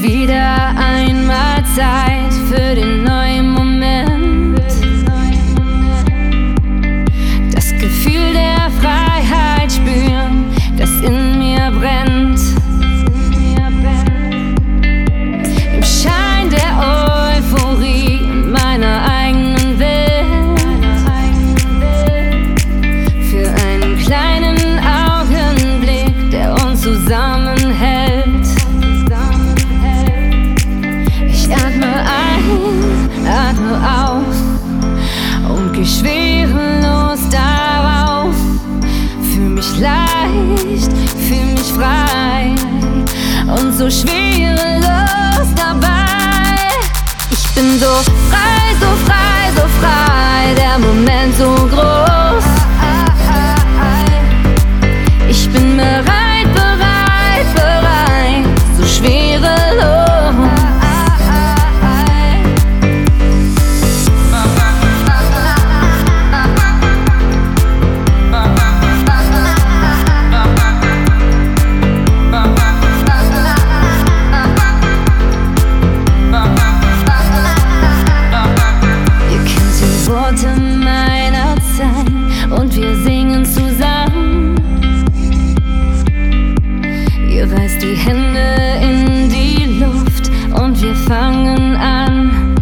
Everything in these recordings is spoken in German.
wieder einmal Zeit für den neuen Moment. Das Gefühl der Freiheit spüren, das in mir brennt. Im Schein der Euphorie in meiner eigenen Welt. Für einen kleinen Augenblick, der uns zusammenhält. Atme aus und geh schwerelos darauf. Fühl mich leicht, fühl mich frei und so schwerelos dabei. Ich bin so frei, so frei, so frei, der Moment so groß. Ich bin bereit, bereit, bereit, so schwerelos. Meiner Zeit und wir singen zusammen. Ihr reißt die Hände in die Luft und wir fangen an.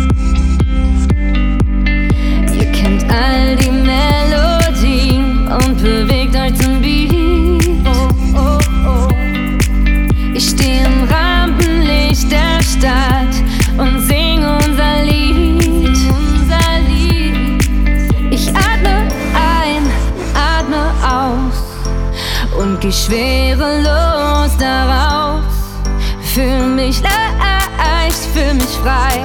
Ihr kennt all die Melodien und bewegt euch zum Beat. Oh, oh, oh. Ich stehe im Rampenlicht der Stadt und sing unser Lied. Und geh schwerelos darauf. Fühl mich leicht, fühl mich frei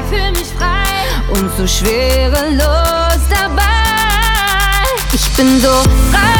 und so schwerelos dabei. Ich bin so frei.